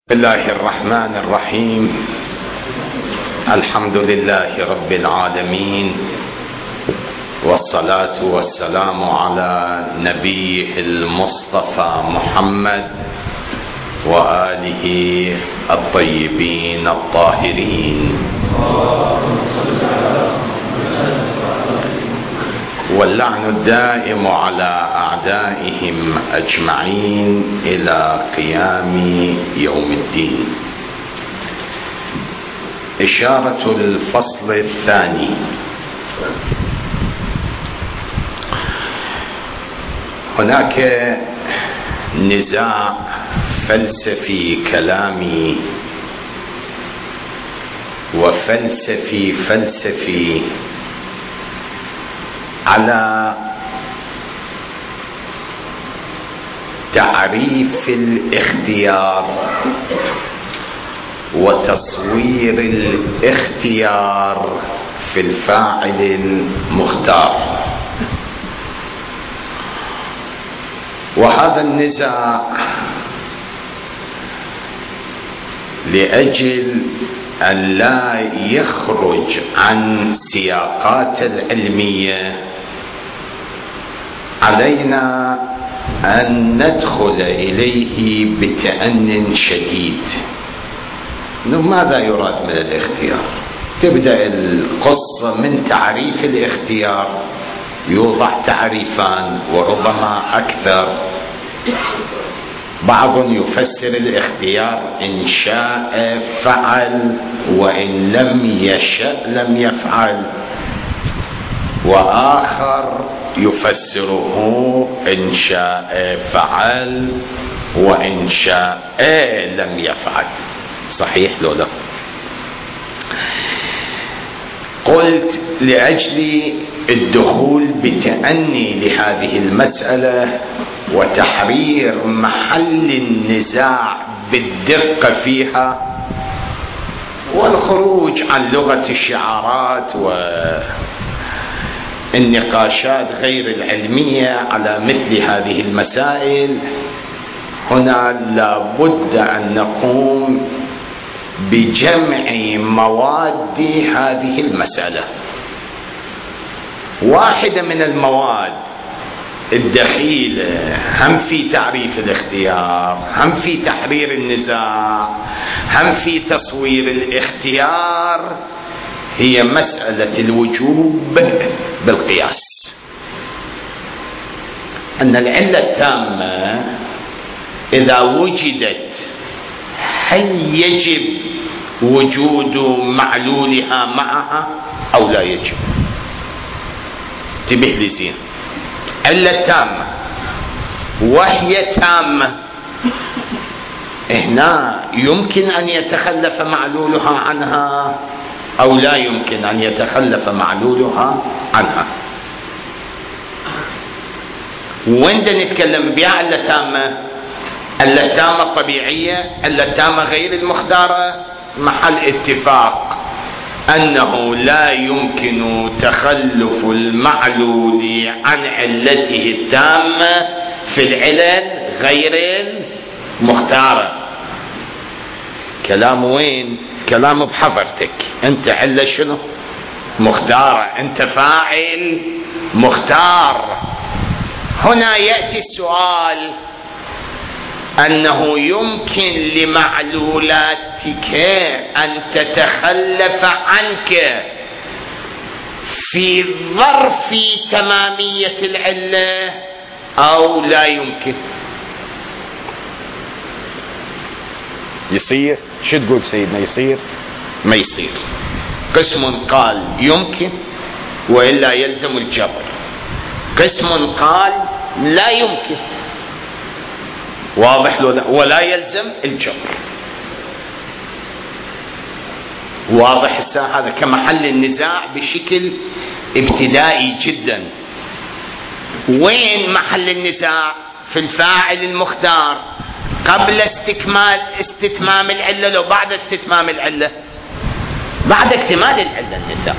بسم الله الرحمن الرحيم. الحمد لله رب العالمين، والصلاة والسلام على نبيه المصطفى محمد وآله الطيبين الطاهرين، واللعن الدائم على أعدائهم أجمعين إلى قيام يوم الدين. إشارة الفصل الثاني: هناك نزاع فلسفي كلامي وفلسفي على تعريف الاختيار وتصوير الاختيار في الفاعل المختار. وهذا النزاع لأجل أن لا يخرج عن سياقات العلمية علينا أن ندخل إليه بتأن شديد. ماذا يراد من الاختيار؟ تبدأ القصة من تعريف الاختيار، يوضع تعريفان وربما أكثر. بعض يفسر الاختيار إن شاء فعل وإن لم يشأ لم يفعل، وآخر يفسره إن شاء فعل وإن شاء لم يفعل. صحيح لو لا؟ قلت لأجل الدخول بتأني لهذه المسألة وتحرير محل النزاع بالدقة فيها، والخروج عن لغة الشعارات والنقاشات غير العلمية على مثل هذه المسائل، هنا لابد أن نقوم بجمع مواد هذه المسألة. واحدة من المواد الدخيلة هم في تعريف الاختيار، هم في تحرير النزاع، هم في تصوير الاختيار، هي مسألة الوجوب بالقياس. أن العلة التامة إذا وجدت هل يجب وجود معلولها معها أو لا يجب؟ انتبه لي زين. علة تامة وهي تامة، هنا يمكن أن يتخلف معلولها عنها أو لا يمكن أن يتخلف معلولها عنها. وين نتكلم بها علة تامة؟ علة تامة طبيعية، علة تامة غير المختارة، محل اتفاق أنه لا يمكن تخلف المعلول عن علته التامة في العلل غير المختارة. كلام وين؟ كلام بحضرتك. أنت علة شنو؟ مختارة، أنت فاعل مختار. هنا يأتي السؤال أنه يمكن لمعلولاتك أن تتخلف عنك في ظرف تمامية العلة أو لا يمكن؟ يصير؟ شو تقول سيدنا؟ يصير؟ ما يصير. قسم قال يمكن وإلا يلزم الجبر، قسم قال لا يمكن، واضح ولا يلزم الجبر. واضح هذا كمحل النزاع بشكل ابتدائي جدا. وين محل النزاع؟ في الفاعل المختار قبل استتمام العلة لو بعد استتمام العلة؟ بعد اكتمال العلة النزاع.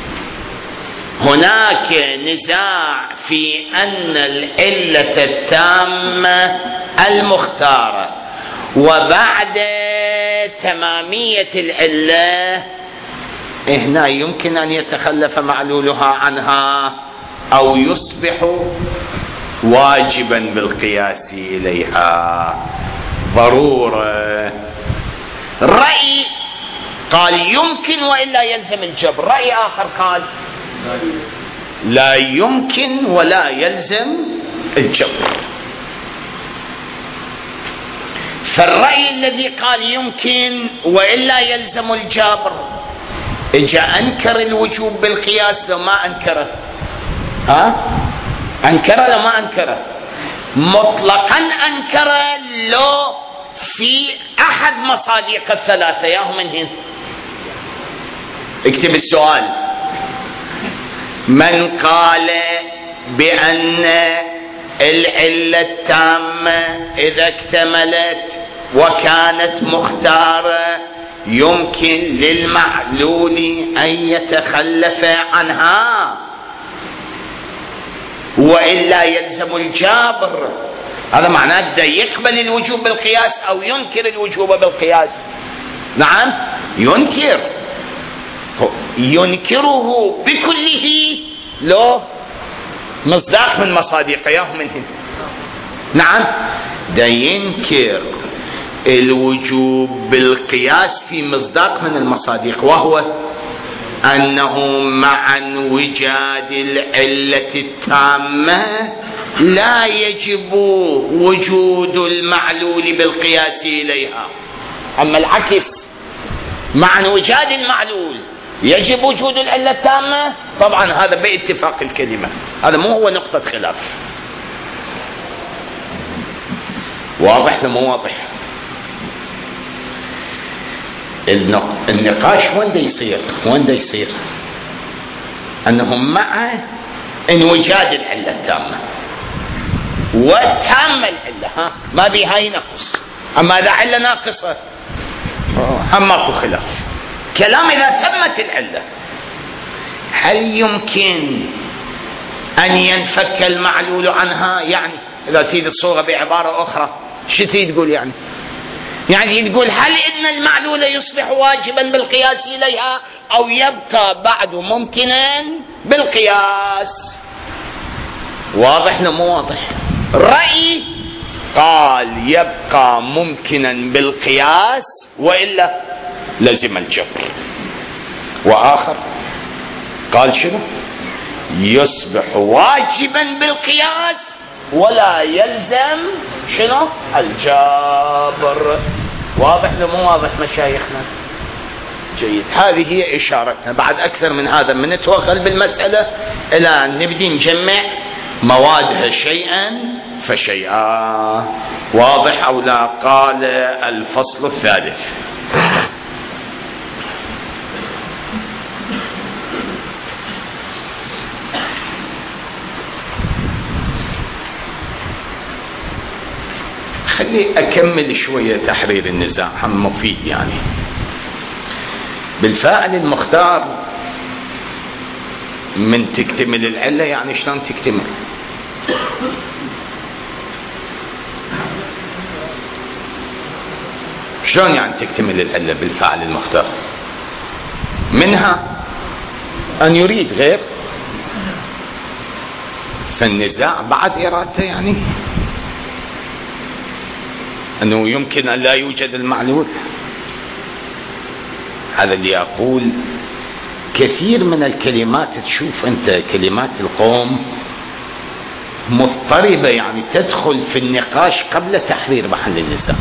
هناك نزاع في أن العلة التامة المختارة وبعد تمامية العلة هنا يمكن أن يتخلف معلولها عنها أو يصبح واجبا بالقياس إليها ضرورة. رأي قال يمكن وإلا يلزم الجبر، رأي آخر قال لا يمكن ولا يلزم الجبر. فالرأي الذي قال يمكن وإلا يلزم الجبر إجا أنكر الوجوب بالقياس لو ما أنكره، أنكره لو ما أنكره، مطلقا أنكره لو في أحد مصادق الثلاثة ياهم من هنا. اكتب السؤال: من قال بأن العلة التامة إذا اكتملت وكانت مختارة يمكن للمعلول أن يتخلف عنها وإلا يلزم الجبر، هذا معناه ده يقبل الوجوب بالقياس أو ينكر الوجوب بالقياس؟ نعم ينكر، ينكره بكله لو مصداق من مصادق ياهم من هنا. نعم ده ينكر الوجوب بالقياس في مصداق من المصادق، وهو أنه مع انوجاد العلة التامة لا يجب وجود المعلول بالقياس إليها. أما العكس، مع انوجاد المعلول يجب وجود العلة التامة، طبعا هذا باتفاق الكلمة، هذا مو هو نقطة خلاف. واضح لو مو واضح؟ النقاش وين دا يصير أنهم مع انوجاد العلة التامة وتامة العلة، ما بها ينقص. أما إذا علة ناقصة هم ماكو خلاف. كلام إذا تمت العلة هل يمكن أن ينفك المعلول عنها؟ يعني إذا تريد الصورة بعبارة أخرى شو تريد تقول؟ يعني تقول هل إن المعلول يصبح واجبا بالقياس إليها أو يبقى بعد ممكنا بالقياس؟ واضح لو مو واضح؟ رأي قال يبقى ممكنا بالقياس وإلا لزم الجبر، وآخر قال شنو؟ يصبح واجبا بالقياس ولا يلزم شنو؟ الجبر. واضح لو مو واضح مشايخنا؟ جيد، هذه هي إشارتنا. بعد أكثر من هذا من نتوغل بالمسألة إلى أن نبدي نجمع موادها شيئا فشيئا. واضح أو لا؟ قال الفصل الثالث: خلي أكمل شوية تحرير النزاع، هم مفيد يعني. بالفاعل المختار من تكتمل العلة، يعني شلون تكتمل؟ شلون يعني تكتمل العلة بالفاعل المختار؟ منها أن يريد غير، فالنزاع بعد إرادته، يعني أنه يمكن أن لا يوجد المعلول. هذا اللي أقول كثير من الكلمات تشوف أنت كلمات القوم مضطربة، يعني تدخل في النقاش قبل تحرير محل النزاع.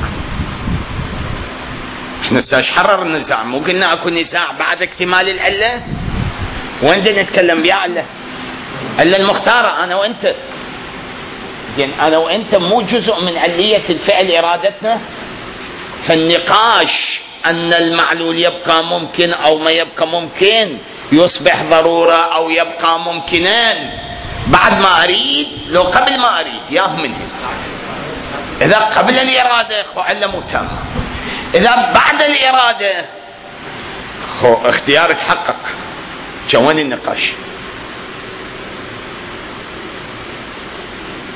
احنا ساش حرر النزاع، مو قلنا اكو نزاع بعد اكتمال العلة؟ وين بدنا نتكلم بيا علة المختارة أنا وأنت؟ زين أنا وأنت مو جزء من علية الفعل إرادتنا؟ فالنقاش أن المعلول يبقى ممكن أو ما يبقى ممكن، يصبح ضرورة أو يبقى ممكنان بعد ما أريد لو قبل ما أريد، ياه من هنا. إذا قبل الإرادة خو علة مو تامة، إذا بعد الإرادة خو اختيار تحقق. جواني النقاش.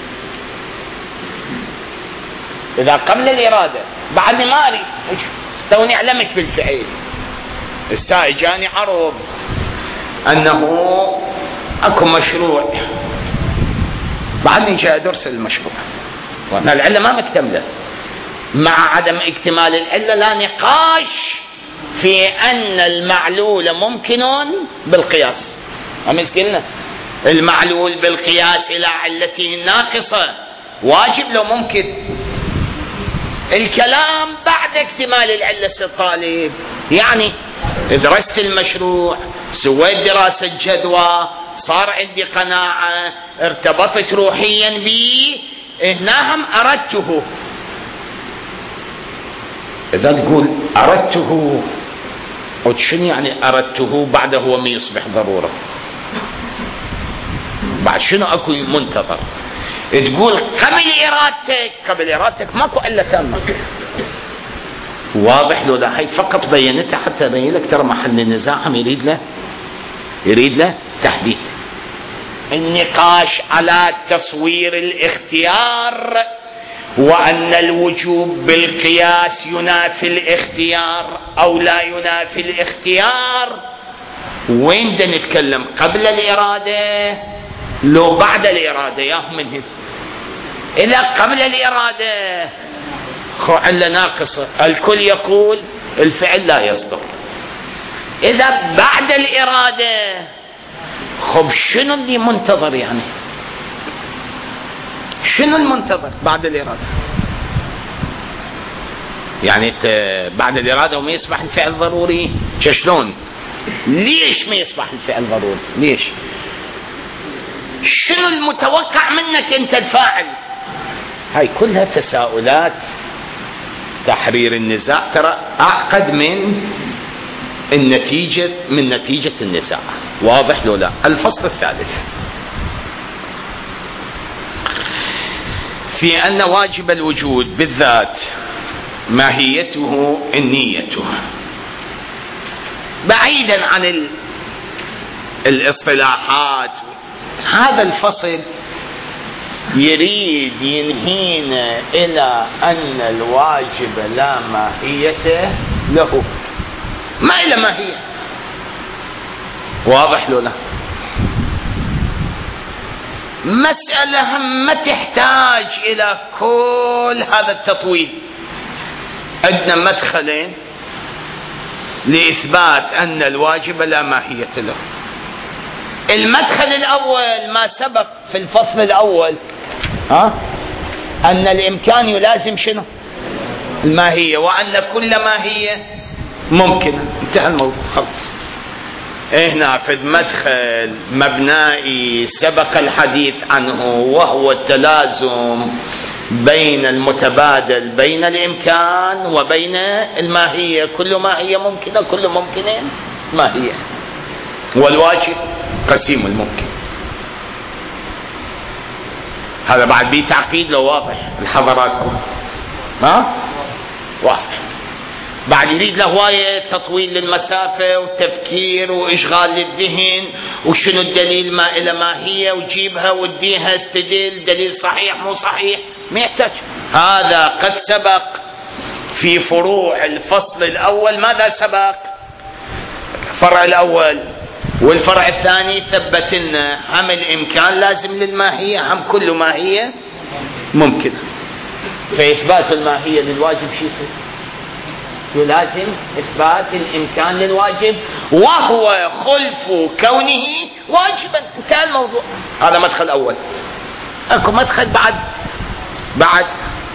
إذا قبل الإرادة بعد ما أريد توني علمت بالفعل. السائل جاني عرض أنه أكو مشروع، بعدني جاي أدرس المشروع وأن العلة ما مكتملة. مع عدم اكتمال العلة لا نقاش في أن المعلول ممكن بالقياس. أمس قلنا المعلول بالقياس إلى علته الناقصة واجب لو ممكن. الكلام بعد اكتمال العلة الطالب، يعني درست المشروع، سويت دراسة جدوى، صار عندي قناعة، ارتبطت روحيا به، هنا هم أردته. إذا تقول أردته، شنو يعني أردته؟ بعده هو ما يصبح ضرورة، بعد شنو أكو منتظر؟ تقول قبل إرادتك ماكو إلا تامة. واضح لو لا؟ هي فقط بينتها حتى أبين لك ترى محل النزاع هم يريد له تحديد. النقاش على تصوير الاختيار وأن الوجوب بالقياس ينافي الاختيار أو لا ينافي الاختيار، وين دا نتكلم؟ قبل الإرادة لو بعد الإرادة؟ ياهم من هنا. إذا قبل الإرادة علة ناقصة، الكل يقول الفعل لا يصدر. إذا بعد الإرادة خب شنو اللي منتظر؟ يعني شنو المنتظر بعد الإرادة؟ يعني بعد الإرادة وما يصبح الفعل ضروري؟ شلون؟ ليش ما يصبح الفعل ضروري؟ ليش؟ شنو المتوقع منك أنت الفاعل؟ هاي كلها تساؤلات. تحرير النزاع ترى أعقد من نتيجة النزاع. واضح لو لا؟ الفصل الثالث في أن واجب الوجود بالذات ماهيته النية. بعيدا عن الاصطلاحات، هذا الفصل يريد ينهينا إلى أن الواجب لا ماهية له، ما إلى ماهية. واضح له لا؟ مسألة ما تحتاج إلى كل هذا التطويل. عندنا مدخلين لإثبات أن الواجب لا ماهية له. المدخل الأول ما سبق في الفصل الأول، أن الإمكان يلازم شنو؟ الماهية، وأن كل ماهية ممكنة. انتهى الموضوع خلص. هنا في مدخل مبنائي سبق الحديث عنه، وهو التلازم بين المتبادل بين الإمكان وبين الماهية. كل ماهية ممكنة، كل ممكنين ماهية، والواجب قسيم الممكن. هذا بعد بيه تعقيد لو واضح لحضراتكم؟ واضح. بعد يريد له هواية تطويل للمسافة وتفكير وإشغال للذهن، وشنو الدليل ما إلى ماهية، وجيبها وديها استدل دليل صحيح مو صحيح، ما يحتاج. هذا قد سبق في فروع الفصل الأول. ماذا سبق؟ الفرع الأول والفرع الثاني ثبت لنا هم الإمكان لازم للماهية، هم كل ماهية ممكنة. فإثبات الماهية للواجب شو يصير؟ يلازم إثبات الإمكان للواجب، وهو خلف كونه واجبا. انتهى الموضوع. هذا مدخل أول. أكو مدخل بعد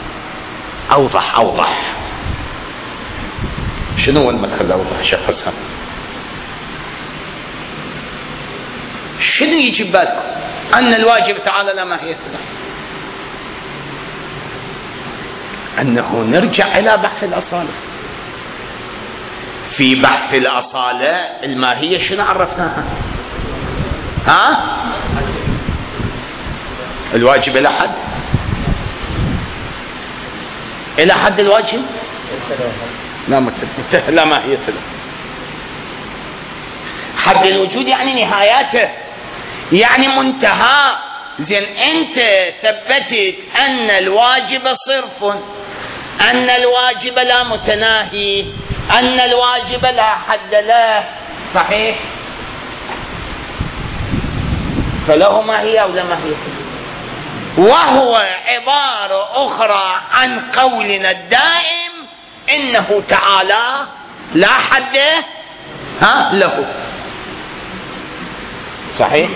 أوضح. شنو هو المدخل الأوضح شيخ حسن؟ شنو يجي بالكم؟ أن الواجب تعالى لا ماهية له. أنه نرجع إلى بحث الأصالة. في بحث الأصالة الماهية شنو عرفناها؟ الواجب إلى حد؟ إلى حد الواجب؟ لا ماهية له. حد الوجود يعني نهاياته، يعني منتهى. زين، أنت ثبتت أن الواجب صرف، أن الواجب لا متناهي، أن الواجب لا حد له، صحيح؟ فله ماهية أو لا ماهية، وهو عبارة أخرى عن قولنا الدائم إنه تعالى لا حد له، صحيح؟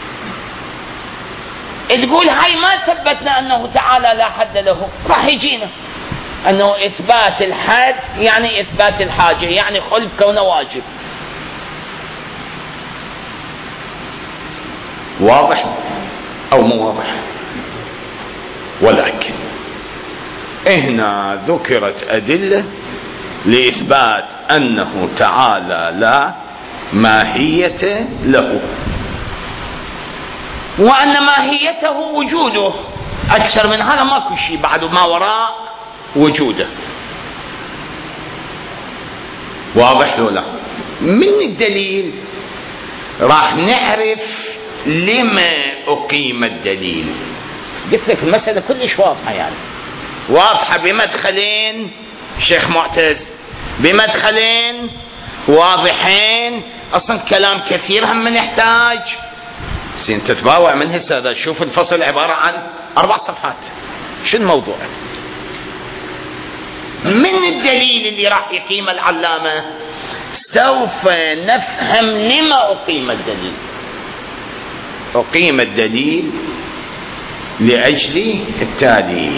تقول هاي ما ثبتنا أنه تعالى لا حد له، راح يجينا أنه إثبات الحد يعني إثبات الحاجة، يعني خلف كونه واجب. واضح أو مو واضح؟ ولكن هنا ذكرت أدلة لإثبات أنه تعالى لا ماهية له، وأن ماهيته وجوده، أكثر من هذا ماكو شيء بعد ما وراء وجوده. واضح ولا؟ من الدليل راح نعرف لما أقيم الدليل. قلت لك المسألة كلش واضحة، يعني واضحة بمدخلين شيخ معتز، بمدخلين واضحين، أصلا كلام كثير هم نحتاج زين تتباوع من هسه. شوف الفصل عبارة عن 4 صفحات، شو الموضوع؟ من الدليل اللي راح يقيم العلامة سوف نفهم لما أقيم الدليل. أقيم الدليل لأجل التالي،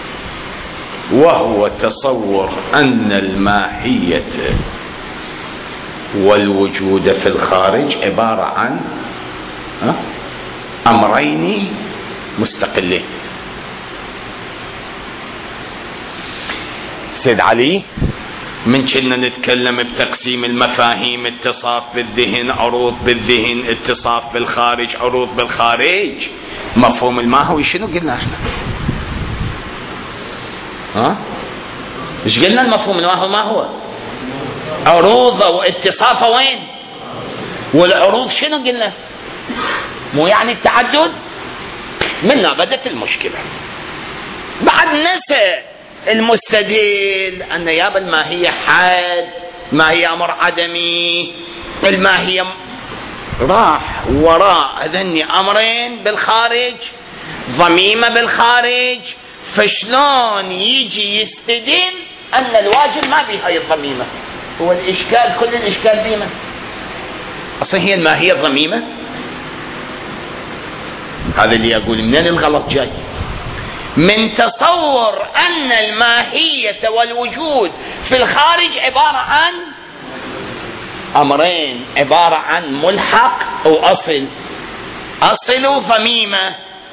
وهو تصور أن الماهية والوجود في الخارج عبارة عن أمرين مستقلين. سيد علي من كنا نتكلم بتقسيم المفاهيم، اتصاف بالذهن، عروض بالذهن، اتصاف بالخارج، عروض بالخارج. مفهوم الماهوي شنو قلنا احنا؟ ايش قلنا المفهوم الماهوي ما هو؟ عروضه واتصافه وين؟ والعروض شنو قلنا؟ مو يعني التعدد؟ منا بدت المشكلة. بعد نسى المستدل أن ياب الماهية حد، ماهية أمر عدمي، الماهية راح وراء هذني أمرين بالخارج، ضميمة بالخارج، فشلون يجي يستدل أن الواجب ما بها هاي الضميمة؟ هو الإشكال، كل الإشكال بيمة أصلا هي الماهية الضميمة. هذا اللي يقول منين الغلط جاي؟ من تصور أن الماهية والوجود في الخارج عبارة عن أمرين، عبارة عن ملحق أو أصل، أصل وضميمة،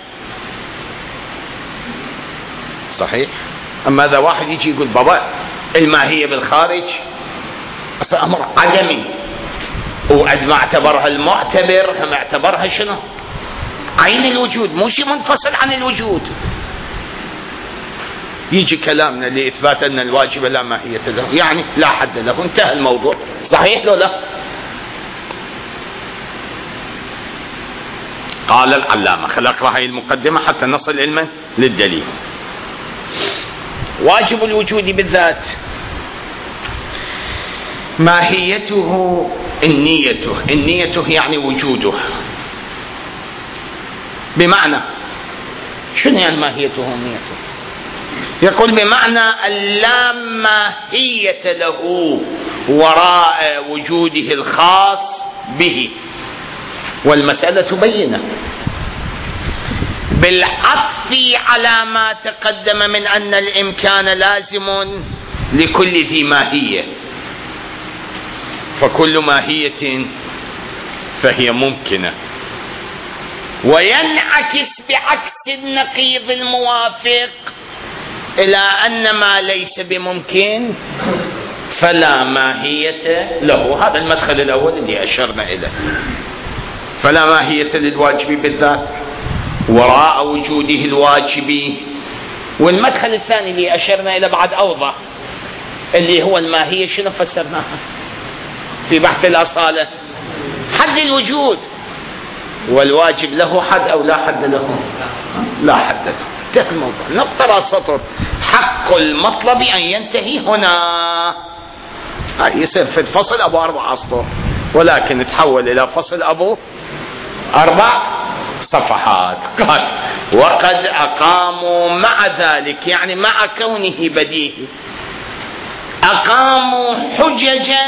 صحيح؟ أما إذا واحد يجي يقول بابا الماهية بالخارج أصلا أمر عدمي، وقد ما اعتبرها المعتبر هم اعتبرها شنو؟ عين الوجود، مو شيء منفصل عن الوجود. يجي كلامنا لإثبات أن الواجب لا ماهية له، يعني لا حد له، انتهى الموضوع. صحيح لو لا؟ قال العلامة، خل أقرأ هاي المقدمة حتى نصل علما للدليل. واجب الوجود بالذات ماهيته النيته، النيته يعني وجوده، بمعنى شنو يعني ماهيته نيته؟ يقول بمعنى اللا ماهية له وراء وجوده الخاص به، والمسألة بينة بالعطف على ما تقدم من أن الإمكان لازم لكل ذي ماهية، فكل ماهية فهي ممكنة، وينعكس بعكس النقيض الموافق إلى أن ما ليس بممكن فلا ماهية له. هذا المدخل الأول اللي أشرنا إليه، فلا ماهية للواجب بالذات وراء وجوده الواجب. والمدخل الثاني اللي أشرنا إليه بعد أوضح، اللي هو الماهية شنو فسرناها في بحث الأصالة؟ حد الوجود، والواجب له حد أو لا حد له؟ لا حد له. انتهى الموضوع، نقطة راس سطر. حق المطلب أن ينتهي هنا. يصير في الفصل أبو 4 أسطر، ولكن تحول إلى فصل أبو 4 صفحات. قال وقد أقاموا مع ذلك، يعني مع كونه بديهي، أقاموا حججا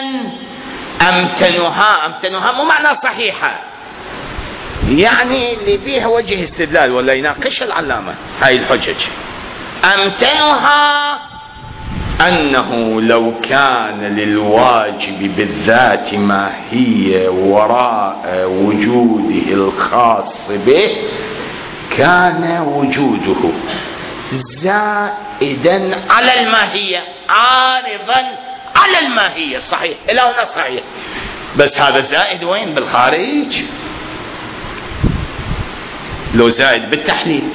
أمتنها مو معنى صحيحة، يعني اللي بيها وجه استدلال ولا يناقش العلامة هاي الحجج. أمتنها أنه لو كان للواجب بالذات ماهية وراء وجوده الخاص به كان وجوده زائدا على الماهية عارضا على الماهية. صحيح، إلى هنا صحيح، بس هذا زائد وين؟ بالخارج. لو زائد بالتحليل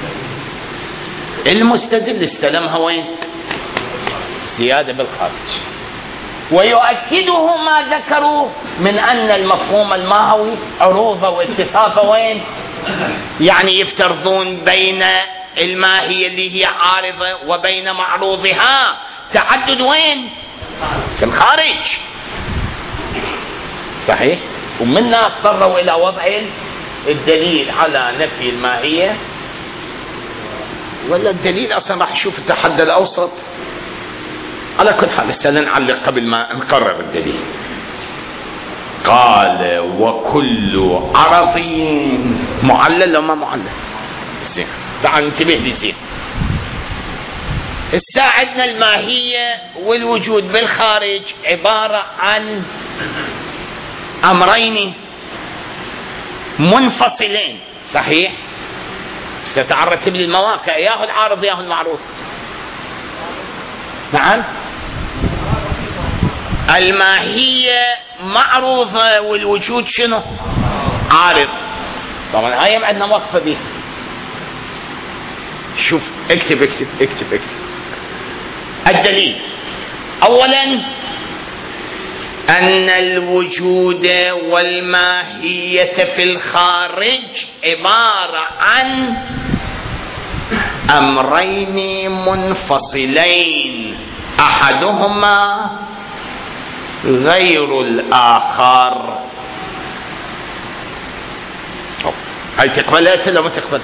المستدل استلمها وين؟ زيادة بالخارج. ويؤكده ما ذكروا من أن المفهوم الماهوي عروضه واتصافه وين؟ يعني يفترضون بين الماهية اللي هي عارضة وبين معروضها تعدد وين؟ في الخارج. صحيح. ومنها اضطروا إلى وضع الدليل على نفي الماهية، ولا الدليل أصلا راح نشوف التحدي الأوسط. على كل حال سنعلق قبل ما نقرر الدليل. قال وكل عرضي معلل وما معلل. زين، تعال انتبه لي زين. استعدنا الماهية والوجود بالخارج عبارة عن أمرين منفصلين. صحيح، ستعرتب لي المواقع، ياهو العارض ياهو المعروض. نعم، الماهية معروضة والوجود شنو؟ عارض. طبعا هاي عندنا وقفة بيه. شوف، اكتب اكتب اكتب اكتب. الدليل اولا ان الوجود والماهية في الخارج عبارة عن امرين منفصلين احدهما غير الاخر. هاي تقبلها ولا ما تقبل؟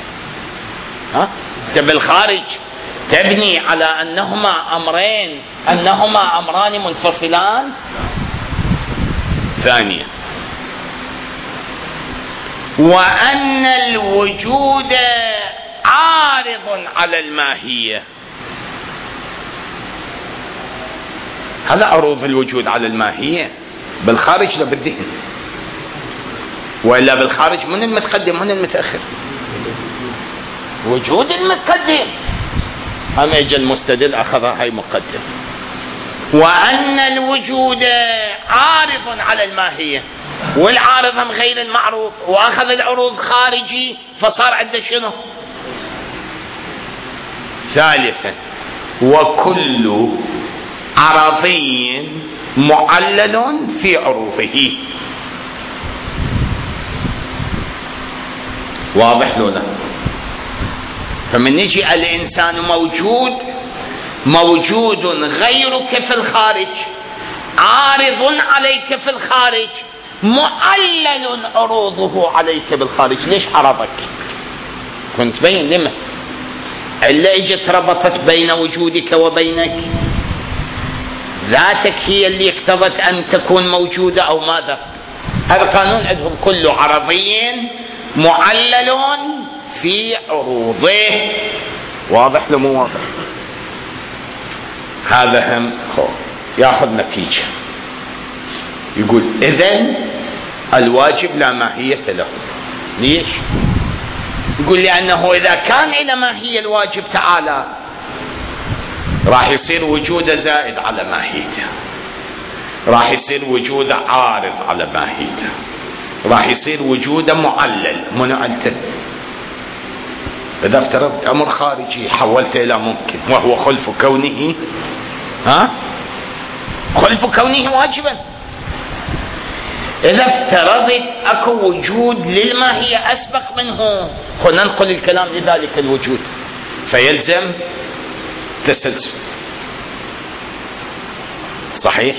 انت بالخارج تبني على انهما امرين، انهما امران منفصلان. ثانيا وان الوجود عارض على الماهية. هذا عروض الوجود على الماهية بالخارج لا بالذهن، وإلا بالخارج من المتقدم من المتأخر؟ وجود المتقدم. أما إجا المستدل أخذها هاي مقدم. وأن الوجود عارض على الماهية، والعارض هم غير المعروض، وأخذ العروض خارجي فصار عنده شنو؟ ثالثا وكل عرضي معلل في عروضه. واضح لولا؟ فمن يجي الإنسان موجود غيرك في الخارج، عارض عليك في الخارج، معلل عروضه عليك بالخارج. ليش عرضك؟ كنت بين لما إلا اجت ربطت بين وجودك وبينك، ذاتك هي اللي اقتضت أن تكون موجودة أو ماذا؟ هذا قانون عندهم، كل عرضي معلل في عروضه. واضح لو مو واضح؟ هذا هم ياخذ نتيجة، يقول إذن الواجب لا ماهية له. ليش؟ يقول لأنه إذا كان إلى ماهية الواجب تعالى راح يصير وجوده زائد على ماهيته، راح يصير وجوده عارض على ماهيته، راح يصير وجوده معلل منعلته. إذا افترضت أمر خارجي حولته إلى ممكن، وهو خلف كونه خلف كونه واجبا. إذا افترضت أكو وجود للماهية أسبق منه، ننقل الكلام لذلك الوجود، فيلزم تسلسل. صحيح؟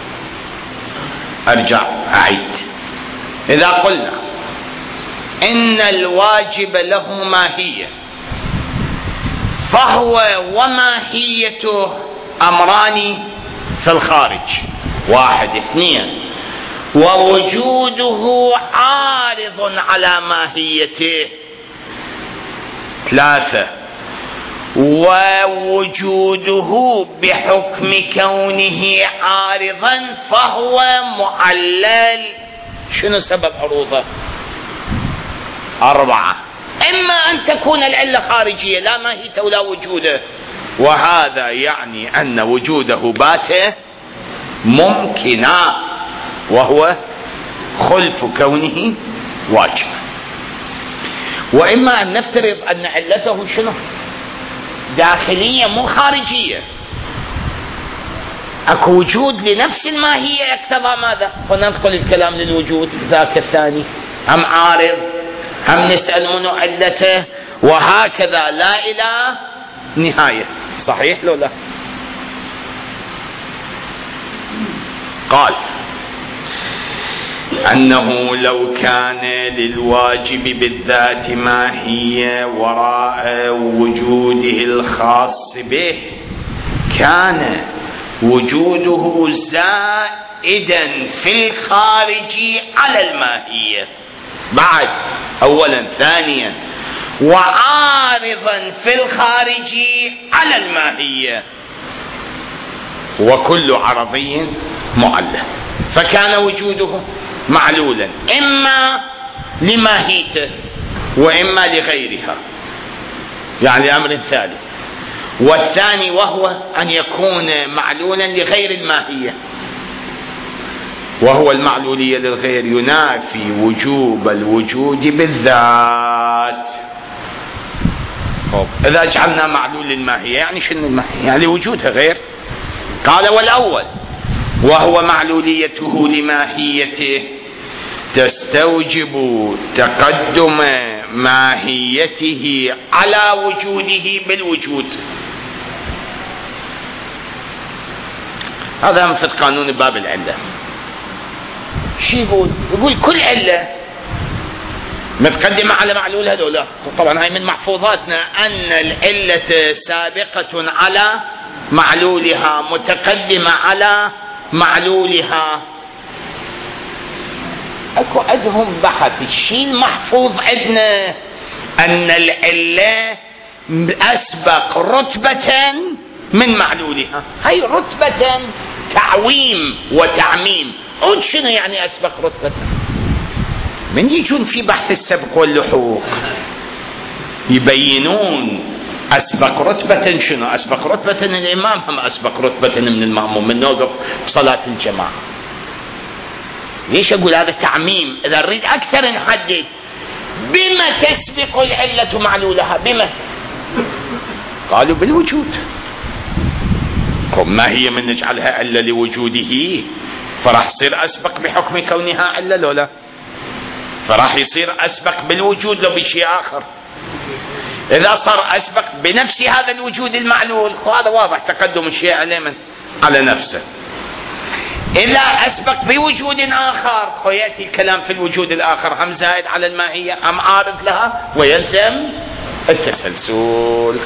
أرجع أعيد. إذا قلنا إن الواجب له ماهية، فهو وماهيته أمران في الخارج، 1 2، ووجوده عارض على ماهيته، 3، ووجوده بحكم كونه عارضا فهو معلل. شنو سبب عروضه؟ 4، إما أن تكون العلة خارجية لا ماهيته ولا وجوده، وهذا يعني أن وجوده بات ممكنا، وهو خلف كونه واجبا. وإما أن نفترض أن علته شنو؟ داخلية مو خارجية، أكو وجود لنفس الماهية يقتضى ماذا؟ فننقل الكلام للوجود ذاك الثاني، هم عارض، هم نسأل منه علته، وهكذا لا إلى نهاية. صحيح لو لا؟ قال أنه لو كان للواجب بالذات ماهية وراء وجوده الخاص به، كان وجوده زائدا في الخارج على الماهية بعد، أولا، ثانيا، وعارضا في الخارج على الماهية، وكل عرضي معلل، فكان وجوده معلولا إما لماهيته وإما لغيرها، يعني أمر ثالث. والثاني وهو أن يكون معلولا لغير الماهية، وهو المعلولية للغير ينافي وجوب الوجود بالذات. إذا جعلنا معلول للماهية يعني شنو الماهية؟ يعني وجودها غير. قال والأول وهو معلوليته لماهيته تستوجب تقدم ماهيته على وجوده بالوجود. هذا مثل قانون باب العلة. شو يقول؟ يقول كل علة متقدمة على معلولها لو لا. طبعا هاي من محفوظاتنا أن العلة سابقة على معلولها متقدمة على معلولها. اكو عندهم بحث. الشيء المحفوظ عندنا ان العلة اسبق رتبة من معلولها. هاي رتبة تعويم وتعميم. شنو يعني اسبق رتبة؟ من يجون في بحث السبق واللحوق يبينون أسبق رتبة شنو؟ أسبق رتبة الإمام هم أسبق رتبة من المأموم من نوقف بصلاة الجماعة. ليش أقول هذا تعميم؟ إذا نريد أكثر نحدد بما تسبق العلة معلولها. بما؟ قالوا بالوجود. ما هي من نجعلها علة لوجوده فراح يصير أسبق بحكم كونها علة لو لا؟ فراح يصير أسبق بالوجود لو بشيء آخر. إذا صار أسبق بنفس هذا الوجود المعلول هذا واضح تقدم الشيء على نفسه. إذا أسبق بوجود آخر ويأتي الكلام في الوجود الآخر هم زائد على الماهية أم عارض لها ويلزم التسلسل.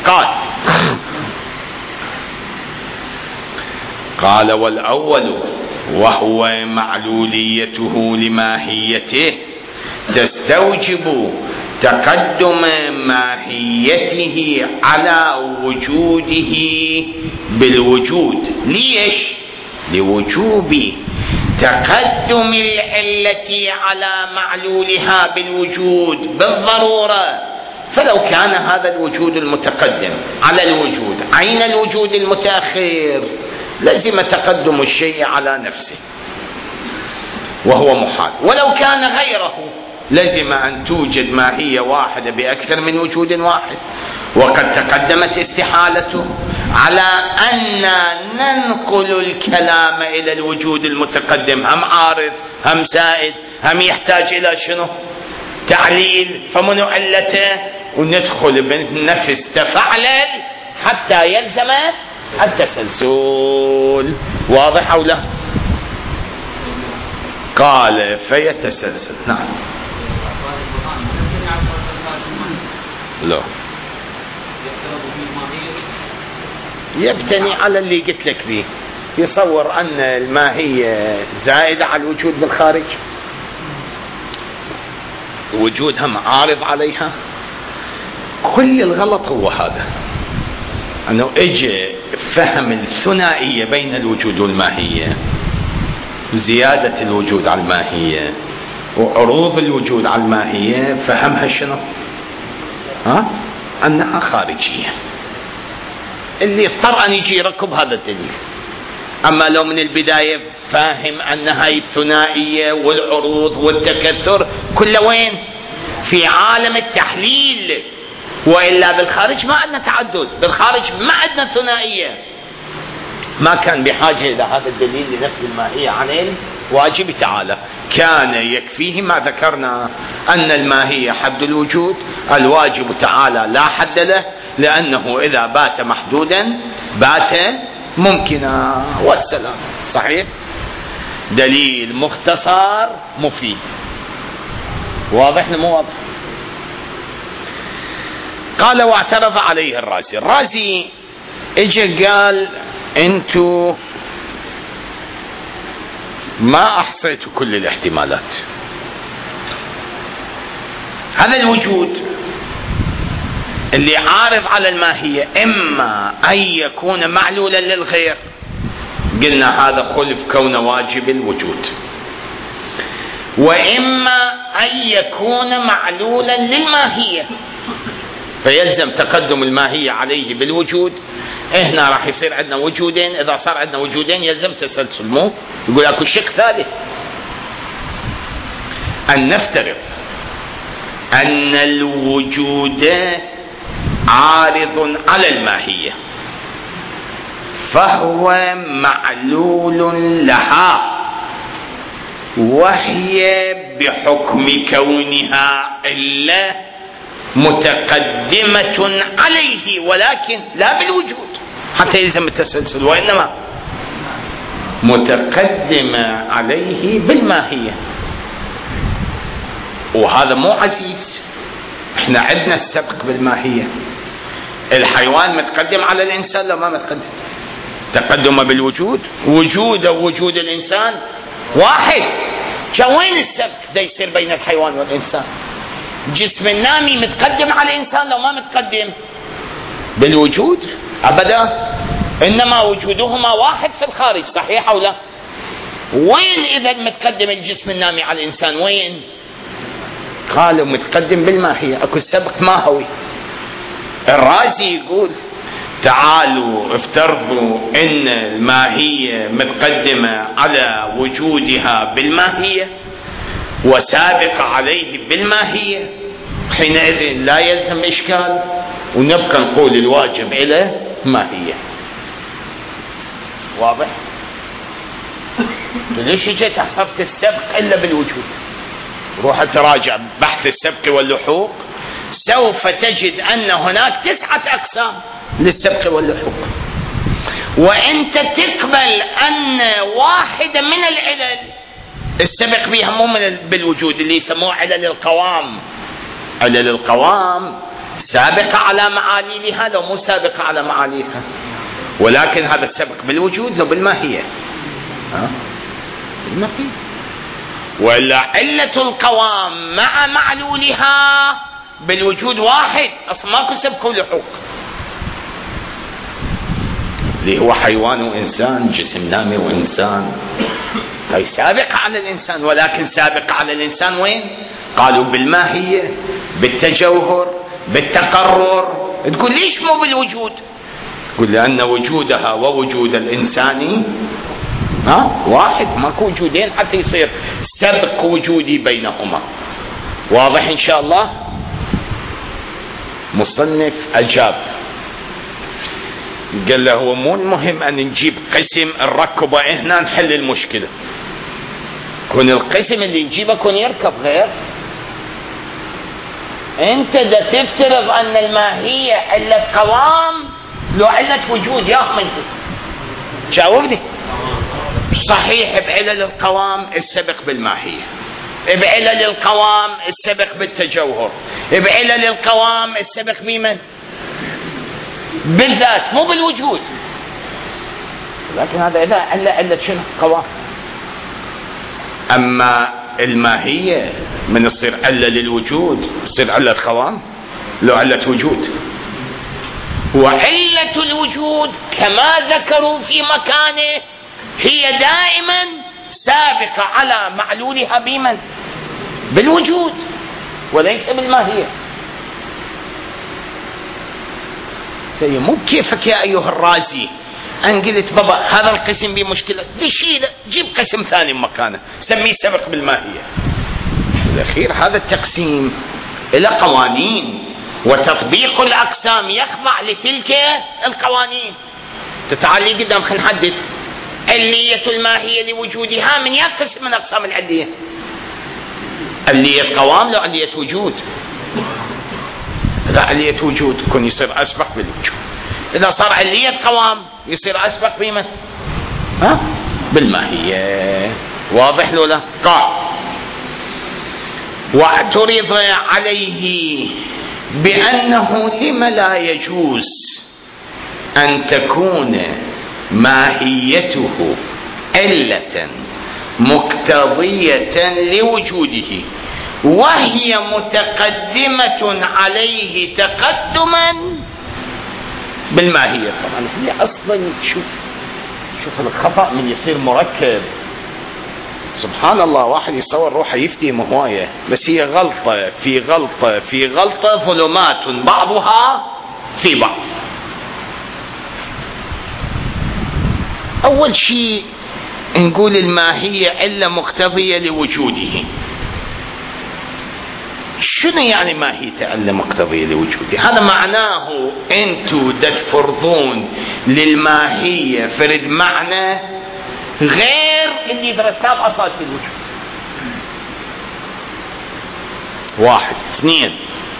قال والأول وهو معلوليته لماهيته تستوجب تقدم ماهيته على وجوده بالوجود. ليش؟ لوجوب تقدم العلة على معلولها بالوجود بالضرورة. فلو كان هذا الوجود المتقدم على الوجود عين الوجود المتأخر لزم تقدم الشيء على نفسه وهو محال. ولو كان غيره لزم أن توجد ماهية واحدة بأكثر من وجود واحد، وقد تقدمت استحالته على أن ننقل الكلام إلى الوجود المتقدم، هم عارض هم زائد هم يحتاج إلى شنو؟ تعليل، فمن علته وندخل بالنفس تفعلل حتى يلزم التسلسل. واضح أو لا؟ قال فيتسلسل. نعم. لا، يبتني على اللي قلت لك به، يصور أن الماهية زائدة على الوجود بالخارج، الوجود هم عارض عليها. كل الغلط هو هذا، أنه اجى فهم الثنائية بين الوجود والماهية، زيادة الوجود على الماهية وعروض الوجود على الماهية، فهمها شنو؟ أنها خارجية. اللي اضطر أن يجي يركب هذا الدليل. أما لو من البداية فاهم أنها ثنائية والعروض والتكثر كل وين؟ في عالم التحليل، وإلا بالخارج ما عندنا تعدد، بالخارج ما عندنا ثنائية، ما كان بحاجة إلى هذا الدليل لنفي الماهية عن الواجب تعالى. كان يكفيه ما ذكرنا أن الماهية حد الوجود، الواجب تعالى لا حد له، لأنه إذا بات محدودا بات ممكنا، والسلام. صحيح؟ دليل مختصر مفيد. واضح مو واضح؟ قال واعترض عليه الرازي. الرازي اجى قال انتو ما احصيتوا كل الاحتمالات. هذا الوجود اللي عارض على الماهية اما ان يكون معلولا للغير، قلنا هذا خلف كون واجب الوجود، واما ان يكون معلولا للماهية فيلزم تقدم الماهية عليه بالوجود. هنا راح يصير عندنا وجودين، اذا صار عندنا وجودين يلزم تسلسل، مو يقول اكو شق ثالث، ان نفترض ان الوجود عارض على الماهية فهو معلول لها، وهي بحكم كونها إلا متقدمة عليه، ولكن لا بالوجود حتى يلزم التسلسل، وإنما متقدمة عليه بالماهية. وهذا مو عزيز، احنا عندنا السبق بالماهية. الحيوان متقدم على الإنسان، لا ما متقدم، تقدم بالوجود، وجوده ووجود الإنسان واحد. وين السبق ده يصير بين الحيوان والإنسان؟ جسم النامي متقدم على الإنسان لو ما متقدم بالوجود أبدا، إنما وجودهما واحد في الخارج. صحيح أو لا؟ وين إذا متقدم الجسم النامي على الإنسان؟ وين؟ قالوا متقدم بالماهية، أكو السبق ماهوي. الرازي يقول تعالوا افترضوا ان الماهية متقدمة على وجودها بالماهية وسابقة عليه بالماهية، حينئذ لا يلزم إشكال، ونبقى نقول الواجب إلى ماهية. واضح؟ ليش جيت حصرت السبق إلا بالوجود؟ روح تراجع بحث السبق واللحوق، سوف تجد أن هناك 9 أقسام للسبق واللحوق، وأنت تقبل أن واحدة من العلل السبق بها مو بالوجود، اللي يسموه علل القوام. علل القوام سابقة على معاليلها لو مو سابقة على معاليلها، ولكن هذا السبق بالوجود لو بالماهية. بالماهية. ولا علة القوام مع معلولها بالوجود واحد، أصلا ماكو سبق ولحوق، اللي هو حيوان وإنسان، جسم نامي وإنسان، هي سابقة على الإنسان، ولكن سابقة على الإنسان وين؟ قالوا بالماهية، بالتجوهر، بالتقرر. تقول ليش مو بالوجود؟ تقول لأن وجودها ووجود الإنسان واحد، ماكو وجودين حتى يصير سبق وجودي بينهما. واضح إن شاء الله؟ مصنف أجاب قال له هو مو المهم أن نجيب قسم نركبه هنا نحل المشكلة، كون القسم اللي نجيبه كون يركب غير. انت دا تفترض ان الماهية علة قوام لو علة وجود. يا احمد جاوبني. صحيح بعلل القوام السبق بالماهية، بعلل القوام السبق بالتجوهر، بعلل القوام السبق بمن؟ بالذات مو بالوجود. لكن هذا إذا علة شنو؟ قوام. أما الماهية من تصير علة للوجود تصير علة قوام لو علة وجود. وعلة الوجود كما ذكروا في مكانه هي دائما سابقة على معلولها بمن؟ بالوجود وليس بالماهية. فهي مو كيفك يا أيها الرازي أن قلت بابا هذا القسم بمشكلة دشيله جيب قسم ثاني مكانه سميه سبق بالماهية. بالأخير هذا التقسيم إلى قوانين، وتطبيق الأقسام يخضع لتلك القوانين. تتعالي قدام خلينا نحدد علية الماهية لوجودها من يقسم من أقسام العلية. علية قوام لو علية وجود. إذا علية وجود كون يصير أسبق بالوجود، إذا صار علية قوام يصير أسبق بمن؟ بالماهية. واضح لولا؟ قال واعترض عليه بأنه لم لا يجوز أن تكون ماهيته علة مقتضية لوجوده وهي متقدمة عليه تقدما بالماهية. طبعا هي أصلا شوف الخطأ من يصير مركب. سبحان الله، واحد يصور روحه يفتي هواية، بس هي غلطة في غلطة في غلطة، ظلمات بعضها في بعض. أول شيء نقول الماهية علة مقتضية لوجوده. شنو يعني ماهية علة مقتضية لوجوده؟ هذا معناه انتو تفرضون للماهية فرد معنى غير اللي درسناه بأصالة الوجود. واحد. اثنين،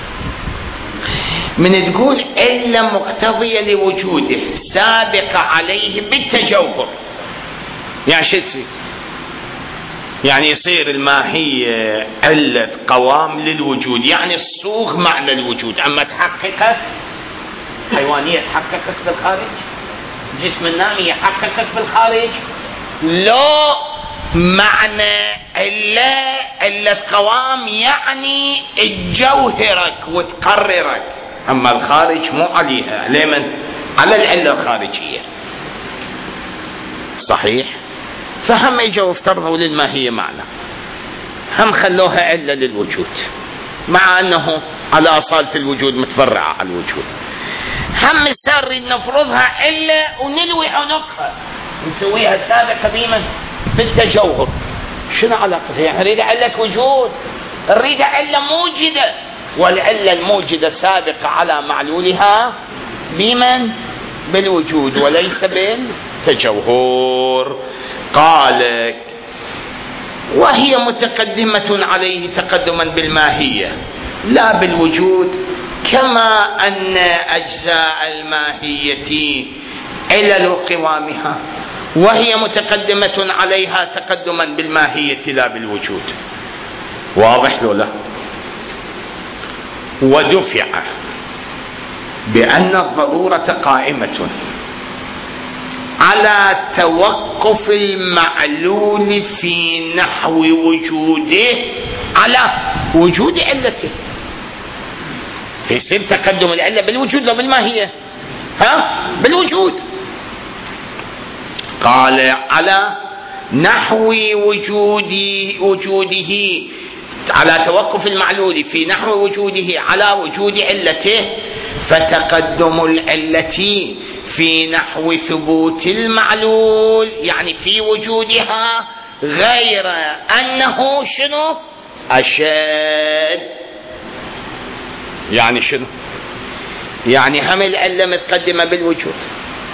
من تقول علة مقتضية لوجوده سابقة عليه بالتجوهر، يعني شو تصير؟ يعني يصير الماهية علة قوام للوجود، يعني الصوغ معنى الوجود. أما تحققك حيوانية تحققك بالخارج، جسم النامي يحققك بالخارج، لو معنى علة قوام يعني تجوهرك وتقررك. أما الخارج مو عليها، لمن؟ على العلة الخارجية. صحيح؟ فهم اجوا افترضوا للماهية معنى، هم خلوها علة للوجود مع انه على اصالة الوجود متفرعة على الوجود. هم صار نفرضها علة ونلوي عنقها نسويها سابقة بمن؟ بالتجوهر. شنو علاقتها؟ يعني نريد علة وجود، نريد علة موجدة، والعلة الموجدة سابقة على معلولها بمن؟ بالوجود وليس بالتجوهر. قال وهي متقدمة عليه تقدما بالماهية لا بالوجود، كما أن أجزاء الماهية علل قوامها وهي متقدمة عليها تقدما بالماهية لا بالوجود. واضح له؟ لا. ودفع بأن الضرورة قائمة على توقف المعلول في نحو وجوده على وجود علته. فيصير تقدم العلة بالوجود لا بالماهية؟ بالوجود. قال على نحو وجوده على توقف المعلول في نحو وجوده على وجود علته، فتقدم العلة في نحو ثبوت المعلول يعني في وجودها، غير أنه شنو؟ أشد. يعني شنو؟ يعني هم العلة متقدمة بالوجود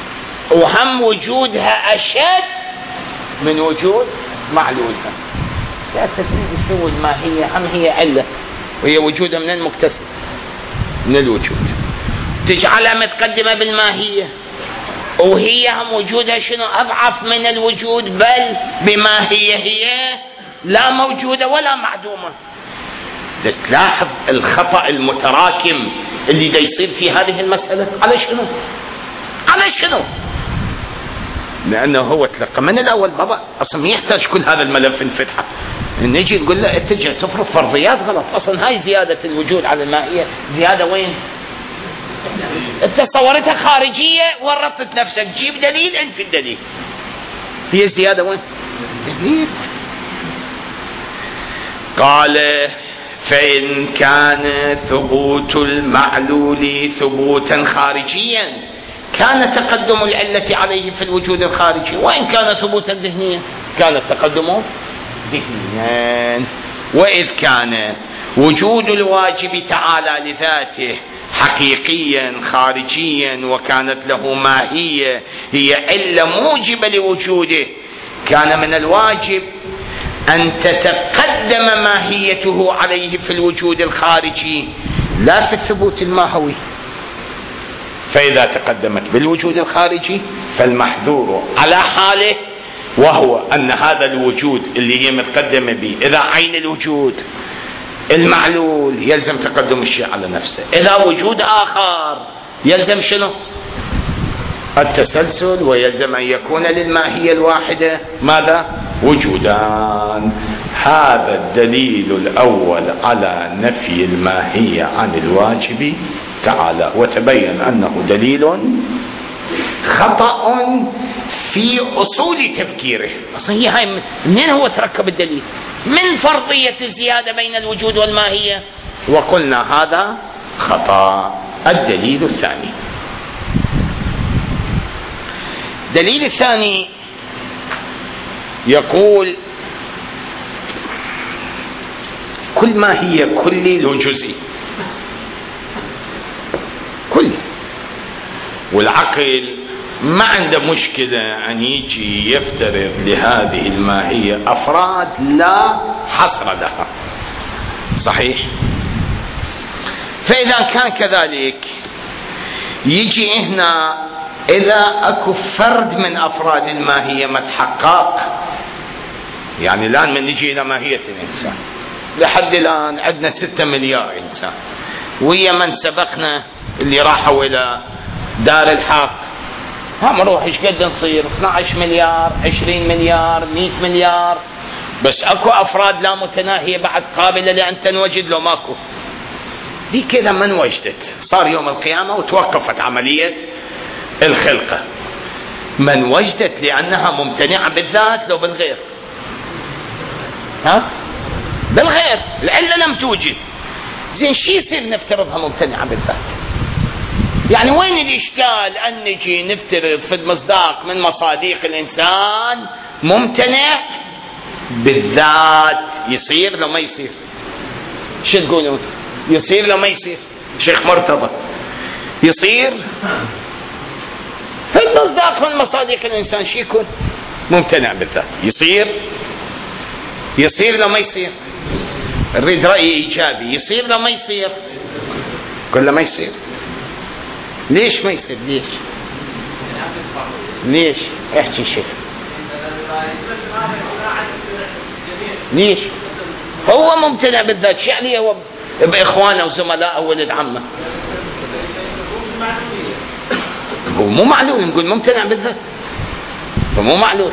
وهم وجودها أشد من وجود معلولها. ستريد تسوي الماهية هم هي علة، وهي وجودها من المكتسب من الوجود، تجعلها متقدمة بالماهية، وهي هم وجودها شنو؟ أضعف من الوجود، بل بما هي لا موجودة ولا معدومة. تلاحظ الخطأ المتراكم اللي دا يصير في هذه المسألة. على شنو؟ على شنو؟ لأنه هو تلقى من الأول بابا أصلا ما يحتاج كل هذا الملف انفتحه، نجي نقول له اتجه تفرض فرضيات غلط. أصلا هاي زيادة الوجود على المائية زيادة وين؟ انت صورتها خارجية ورطت نفسك، جيب دليل. انت في الدليل هي زيادة وين؟ قال فإن كان ثبوت المعلول ثبوتا خارجيا كان تقدم العلة عليه في الوجود الخارجي، وإن كان ثبوتا ذهنيا كان التقدم ذهنيا. وإذ كان وجود الواجب تعالى لذاته حقيقيا خارجيا وكانت له ماهية هي علة موجبة لوجوده، كان من الواجب أن تتقدم ماهيته عليه في الوجود الخارجي لا في الثبوت الماهوي. فإذا تقدمت بالوجود الخارجي فالمحذور على حاله، وهو أن هذا الوجود اللي هي متقدمة به إذا عين الوجود المعلول يلزم تقدم الشيء على نفسه، إذا وجود آخر يلزم شنو؟ التسلسل، ويلزم أن يكون للماهية الواحدة ماذا؟ وجودان. هذا الدليل الأول على نفي الماهية عن الواجب تعالى، وتبين أنه دليل خطأ في أصول تفكيره. أصلا هي هاي منين هو تركب الدليل؟ من فرضية الزيادة بين الوجود والماهية، وقلنا هذا خطأ. الدليل الثاني، الدليل الثاني يقول كل ما هي كلي له جزئي، كل، والعقل ما عنده مشكلة أن يجي يفترض لهذه الماهية أفراد لا حصر لها، صحيح؟ فإذا كان كذلك يجي هنا إذا أكو فرد من أفراد الماهية ما تحقق، يعني الآن من نجي إلى ماهية الإنسان لحد الآن عندنا 6 مليار إنسان، ويا من سبقنا اللي راحوا إلى دار الحق هم نروح إيش قد نصير؟ 12 مليار 20 مليار 100 مليار، بس أكو أفراد لا متناهية بعد قابلة لأن تنوجد، لو ماكو دي كذا من وجدت، صار يوم القيامة وتوقفت عملية الخلقة. من وجدت لأنها ممتنعة بالذات لو بالغير، ها؟ بالغير، العلة لم توجد. زين شي يصير نفترضها ممتنعة بالذات؟ يعني وين الإشكال أن نجي نفترض في المصداق من مصاديق الإنسان ممتنع بالذات؟ يصير لو ما يصير؟ شو تقولون؟ يصير لو ما يصير؟ شيخ مرتضى يصير في المصداق من مصاديق الإنسان شي يكون ممتنع بالذات؟ يصير لو ما يصير؟ نريد رأي إيجابي. يصير لو ما يصير؟ كل ما يصير. ليش ما يصير؟ ليش احكي شيخ. ليش هو ممتنع بالذات؟ شو يعني هو بإخوانه وزملائه ولد عمه؟ هو مو معلول، نقول ممتنع بالذات، فمو معلول،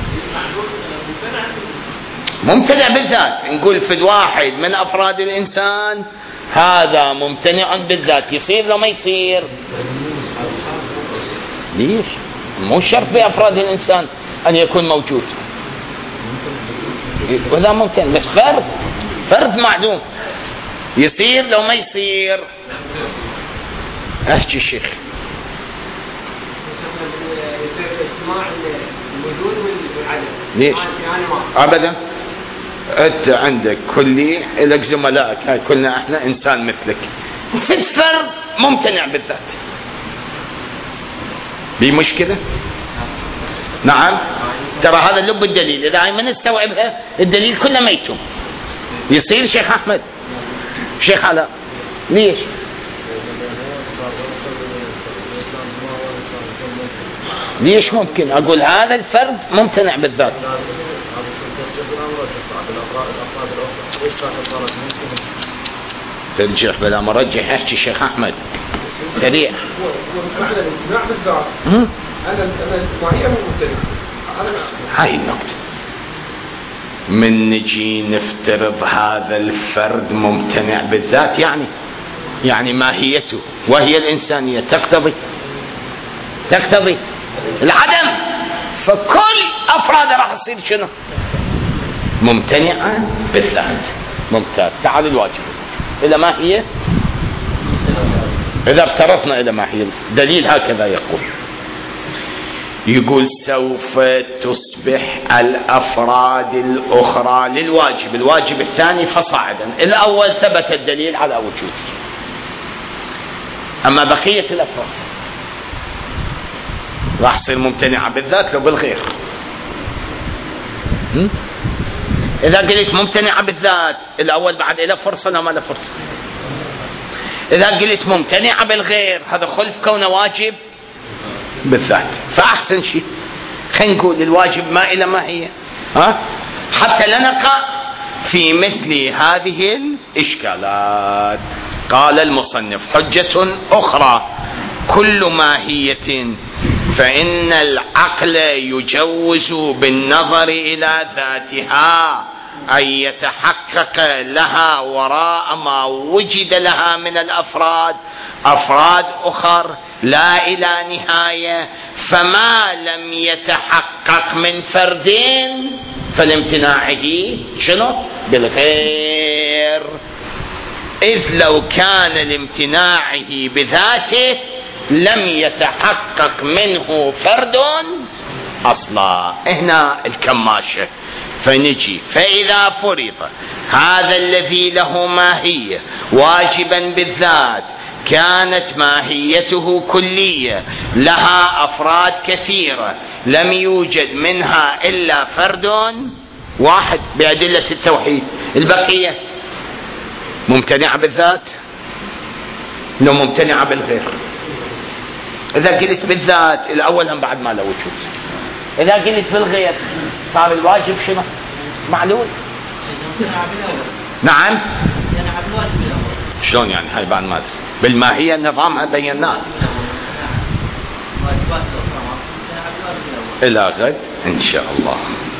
ممتنع بالذات. نقول في الواحد من أفراد الإنسان هذا ممتنع بالذات. يصير لو ما يصير؟ ليش؟ مو شرط بأفراد الإنسان أن يكون موجود، ولا ممكن، بس فرد معدوم. يصير لو ما يصير؟ احكي شيخ. ليش؟ أبدا. أنت عندك كلي لك زملائك، هاي كلنا احنا إنسان مثلك. في الفرد ممتنع بالذات، بي مشكلة؟ نعم. ترى هذا لب الدليل، إذا ما نستوعبها الدليل كله ميتم. يصير شيخ أحمد، شيخ علاء، ليش؟ ليش ممكن أقول هذا الفرد ممتنع بالذات؟ ترجح بلا مرجح. احكي شيخ أحمد سريع. معنى الامتناع بالذات أنا معي ممتنع. هاي النقطة. من نجي نفترض هذا الفرد ممتنع بالذات، يعني ماهيته وهي الإنسانية تقتضي العدم، فكل أفراده راح تصير شنو؟ ممتنعة بالذات. ممتاز. تعال الواجب إلى ما هي، إذا افترضنا إلى ما هي دليل هكذا يقول سوف تصبح الأفراد الأخرى للواجب، الواجب الثاني فصاعدا. الأول ثبت الدليل على وجوده، أما بقية الأفراد راح تصير ممتنعة بالذات لو بالغير. إذا قلت ممتنعة بالذات الأول بعد إلى فرصة لو ما له فرصة. إذا قلت ممتنعة بالغير هذا خلف كونه واجب بالذات. فأحسن شيء خلينا نقول الواجب ما إلى ما هي، حتى لا نقع في مثل هذه الإشكالات. قال المصنف حجة أخرى كل ماهية فإن العقل يجوز بالنظر إلى ذاتها أن يتحقق لها وراء ما وجد لها من الأفراد أفراد أخر لا إلى نهاية، فما لم يتحقق من فردين فلامتناعه شنو؟ بالغير. إذ لو كان لامتناعه بذاته لم يتحقق منه فرد أصلا. هنا الكماشة. فنجي فإذا فرض هذا الذي له ماهية واجبا بالذات كانت ماهيته كلية لها أفراد كثيرة لم يوجد منها إلا فرد واحد بأدلة التوحيد، البقية ممتنعة بالذات لو ممتنعة بالغير. إذا قلت بالذات الأول هم بعد ما له وجود، إذا قلت بالغير صار الواجب شنو؟ معلول. نعم. شلون يعني؟ هاي بعد ما أدري. بالماهية نظامها بيناه. إلى غد إن شاء الله.